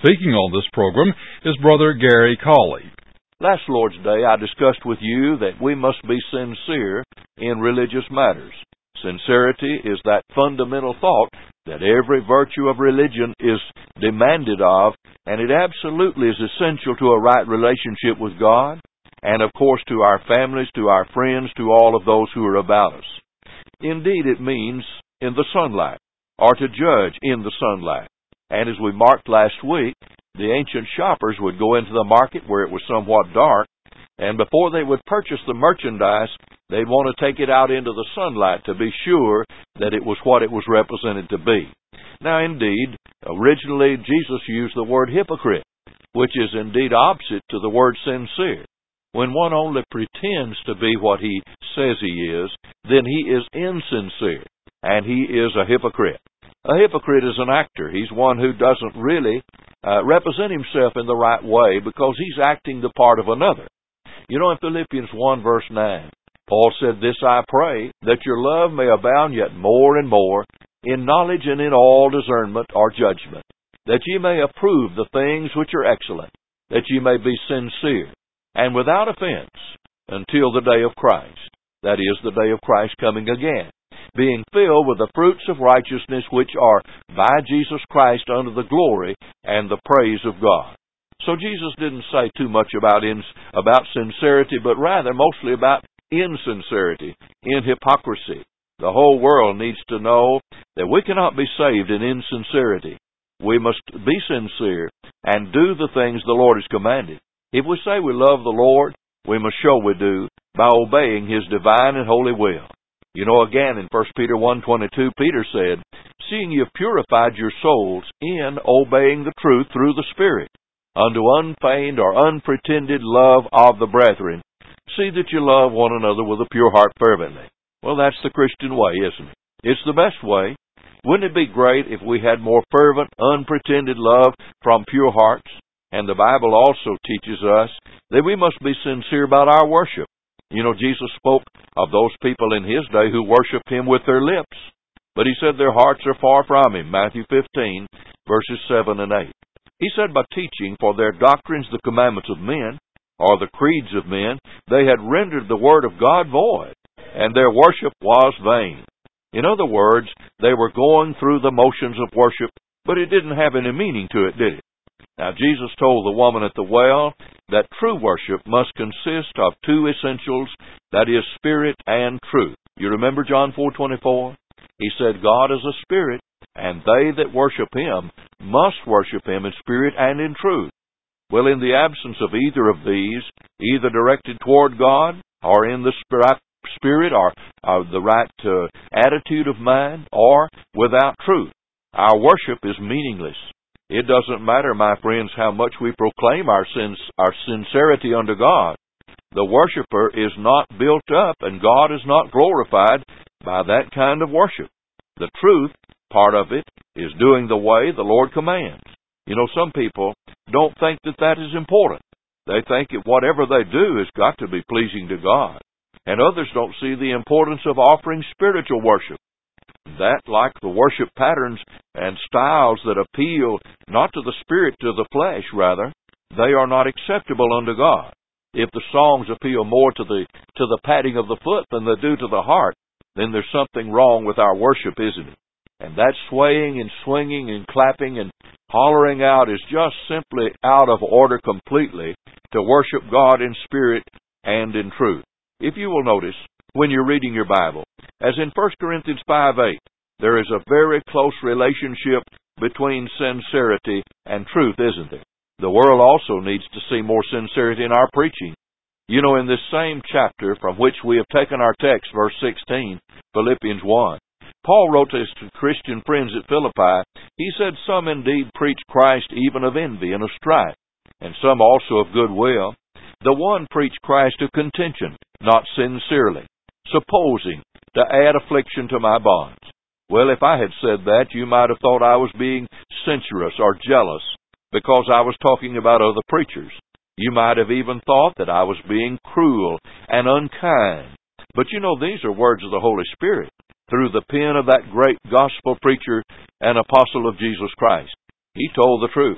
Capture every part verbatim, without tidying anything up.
Speaking on this program is Brother Gary Cawley. Last Lord's Day, I discussed with you that we must be sincere in religious matters. Sincerity is that fundamental thought that every virtue of religion is demanded of, and it absolutely is essential to a right relationship with God, and of course to our families, to our friends, to all of those who are about us. Indeed, it means in the sunlight, or to judge in the sunlight. And as we marked last week, the ancient shoppers would go into the market where it was somewhat dark, and before they would purchase the merchandise, they'd want to take it out into the sunlight to be sure that it was what it was represented to be. Now, indeed, originally Jesus used the word hypocrite, which is indeed opposite to the word sincere. When one only pretends to be what he says he is, then he is insincere, and he is a hypocrite. A hypocrite is an actor. He's one who doesn't really uh, represent himself in the right way because he's acting the part of another. You know, in Philippians one verse nine, Paul said, "This I pray, that your love may abound yet more and more in knowledge and in all discernment or judgment, that ye may approve the things which are excellent, that ye may be sincere, and without offense, until the day of Christ," that is, the day of Christ coming again, "being filled with the fruits of righteousness which are by Jesus Christ unto the glory and the praise of God." So Jesus didn't say too much about ins, about sincerity, but rather mostly about insincerity, in hypocrisy. The whole world needs to know that we cannot be saved in insincerity. We must be sincere and do the things the Lord has commanded. If we say we love the Lord, we must show we do by obeying His divine and holy will. You know, again, in First Peter one twenty-two, Peter said, "Seeing you have purified your souls in obeying the truth through the Spirit, unto unfeigned or unpretended love of the brethren, see that you love one another with a pure heart fervently." Well, that's the Christian way, isn't it? It's the best way. Wouldn't it be great if we had more fervent, unpretended love from pure hearts? And the Bible also teaches us that we must be sincere about our worship. You know, Jesus spoke of those people in His day who worshiped Him with their lips, but He said their hearts are far from Him, Matthew fifteen, verses seven and eight. He said by teaching for their doctrines the commandments of men, or the creeds of men, they had rendered the word of God void, and their worship was vain. In other words, they were going through the motions of worship, but it didn't have any meaning to it, did it? Now, Jesus told the woman at the well that true worship must consist of two essentials, that is, spirit and truth. You remember John four twenty-four? He said, "God is a spirit, and they that worship Him must worship Him in spirit and in truth." Well, in the absence of either of these, either directed toward God or in the spirit or, or the right uh, attitude of mind, or without truth, our worship is meaningless. It doesn't matter, my friends, how much we proclaim our sins, our sincerity unto God. The worshiper is not built up, and God is not glorified by that kind of worship. The truth part of it is doing the way the Lord commands. You know, some people don't think that that is important. They think that whatever they do has got to be pleasing to God. And others don't see the importance of offering spiritual worship. That, like the worship patterns and styles that appeal not to the spirit, to the flesh, rather, they are not acceptable unto God. If the songs appeal more to the to the patting of the foot than they do to the heart, then there's something wrong with our worship, isn't it? And that swaying and swinging and clapping and hollering out is just simply out of order completely to worship God in spirit and in truth. If you will notice, when you're reading your Bible, as in First Corinthians five eight, there is a very close relationship between sincerity and truth, isn't there? The world also needs to see more sincerity in our preaching. You know, in this same chapter from which we have taken our text, verse sixteen, Philippians one, Paul wrote to his Christian friends at Philippi, he said, "Some indeed preach Christ even of envy and of strife, and some also of goodwill. The one preached Christ of contention, not sincerely, supposing to add affliction to my bonds." Well, if I had said that, you might have thought I was being censorious or jealous because I was talking about other preachers. You might have even thought that I was being cruel and unkind. But you know, these are words of the Holy Spirit through the pen of that great gospel preacher and apostle of Jesus Christ. He told the truth.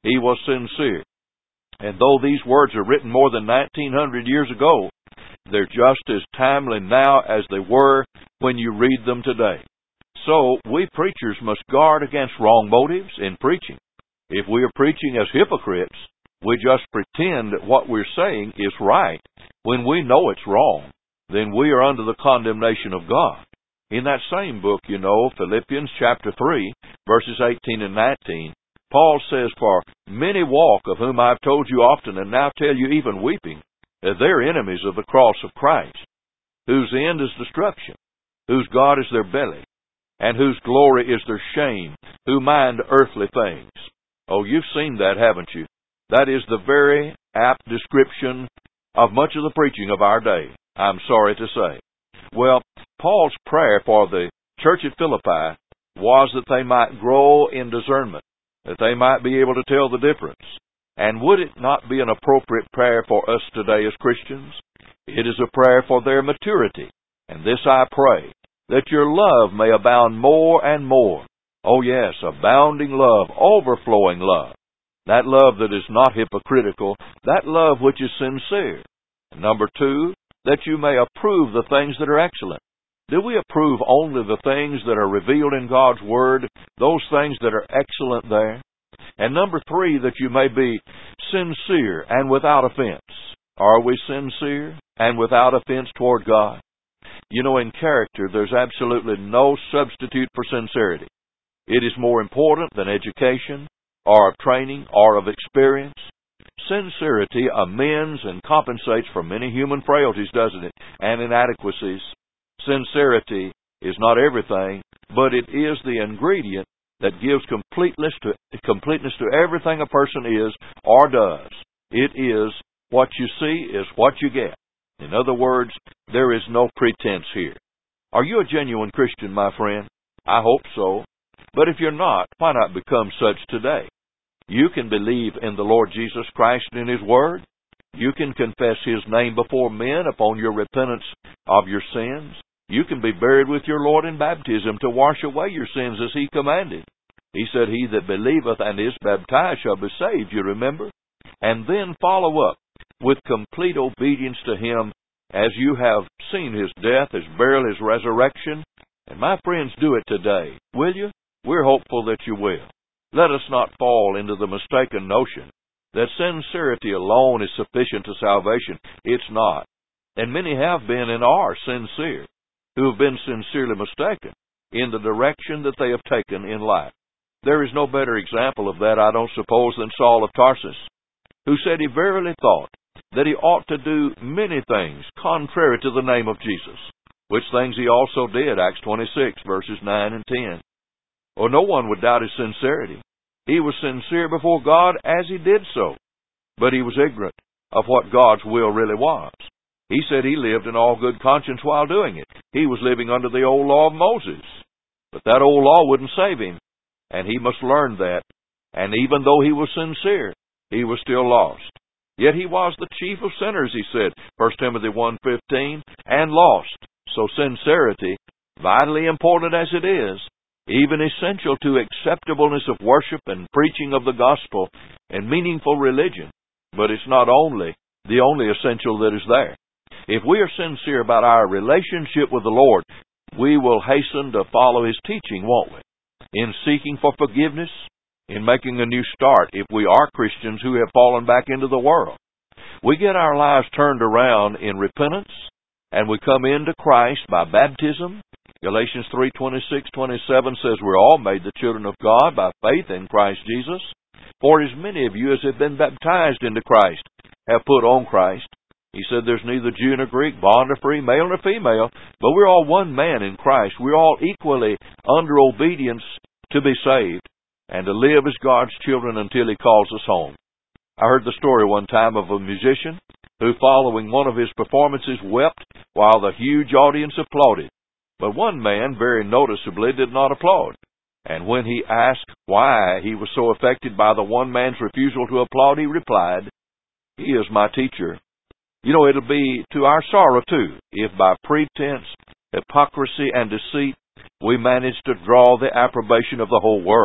He was sincere. And though these words are written more than nineteen hundred years ago, they're just as timely now as they were when you read them today. So, we preachers must guard against wrong motives in preaching. If we are preaching as hypocrites, we just pretend that what we're saying is right when we know it's wrong, then we are under the condemnation of God. In that same book, you know, Philippians chapter three, verses eighteen and nineteen, Paul says, "For many walk, of whom I've told you often, and now tell you even weeping, that they're enemies of the cross of Christ, whose end is destruction, whose God is their belly, and whose glory is their shame, who mind earthly things." Oh, you've seen that, haven't you? That is the very apt description of much of the preaching of our day, I'm sorry to say. Well, Paul's prayer for the church at Philippi was that they might grow in discernment, that they might be able to tell the difference. And would it not be an appropriate prayer for us today as Christians? It is a prayer for their maturity. And this I pray, that your love may abound more and more. Oh yes, abounding love, overflowing love. That love that is not hypocritical, that love which is sincere. And number two, that you may approve the things that are excellent. Do we approve only the things that are revealed in God's Word, those things that are excellent there? And number three, that you may be sincere and without offense. Are we sincere and without offense toward God? You know, in character, there's absolutely no substitute for sincerity. It is more important than education, or of training, or of experience. Sincerity amends and compensates for many human frailties, doesn't it, and inadequacies. Sincerity is not everything, but it is the ingredient that gives completeness to, completeness to everything a person is or does. It is what you see is what you get. In other words, there is no pretense here. Are you a genuine Christian, my friend? I hope so. But if you're not, why not become such today? You can believe in the Lord Jesus Christ and in His Word. You can confess His name before men upon your repentance of your sins. You can be buried with your Lord in baptism to wash away your sins as He commanded. He said, "He that believeth and is baptized shall be saved," you remember? And then follow up with complete obedience to Him as you have seen His death, His burial, His resurrection. And my friends, do it today, will you? We're hopeful that you will. Let us not fall into the mistaken notion that sincerity alone is sufficient to salvation. It's not. And many have been and are sincere, who have been sincerely mistaken in the direction that they have taken in life. There is no better example of that, I don't suppose, than Saul of Tarsus, who said he verily thought that he ought to do many things contrary to the name of Jesus, which things he also did, Acts twenty-six, verses nine and ten. Or no one would doubt his sincerity. He was sincere before God as he did so, but he was ignorant of what God's will really was. He said he lived in all good conscience while doing it. He was living under the old law of Moses. But that old law wouldn't save him, and he must learn that. And even though he was sincere, he was still lost. Yet he was the chief of sinners, he said, First Timothy one fifteen, and lost. So sincerity, vitally important as it is, even essential to acceptableness of worship and preaching of the gospel and meaningful religion. But it's not only the only essential that is there. If we are sincere about our relationship with the Lord, we will hasten to follow His teaching, won't we? In seeking for forgiveness, in making a new start if we are Christians who have fallen back into the world. We get our lives turned around in repentance, and we come into Christ by baptism. Galatians three twenty-six twenty-seven says we're all made the children of God by faith in Christ Jesus. For as many of you as have been baptized into Christ have put on Christ. He said there's neither Jew nor Greek, bond or free, male nor female, but we're all one man in Christ. We're all equally under obedience to be saved and to live as God's children until He calls us home. I heard the story one time of a musician who, following one of his performances, wept while the huge audience applauded. But one man, very noticeably, did not applaud. And when he asked why he was so affected by the one man's refusal to applaud, he replied, "He is my teacher." You know, it'll be to our sorrow, too, if by pretense, hypocrisy, and deceit, we manage to draw the approbation of the whole world.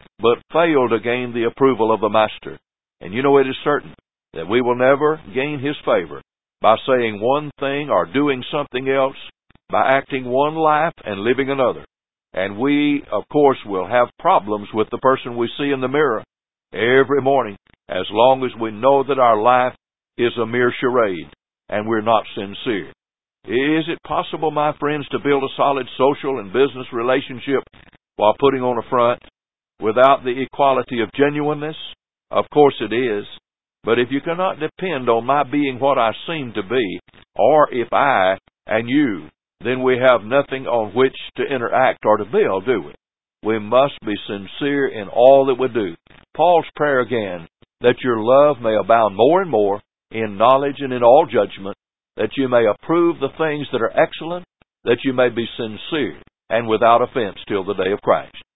but fail to gain the approval of the Master. And you know it is certain that we will never gain His favor by saying one thing or doing something else, by acting one life and living another. And we, of course, will have problems with the person we see in the mirror every morning, as long as we know that our life is a mere charade and we're not sincere. Is it possible, my friends, to build a solid social and business relationship while putting on a front without the equality of genuineness? Of course it is. But if you cannot depend on my being what I seem to be, or if I and you, then we have nothing on which to interact or to build, do we? We must be sincere in all that we do. Paul's prayer again, that your love may abound more and more in knowledge and in all judgment, that you may approve the things that are excellent, that you may be sincere and without offense till the day of Christ.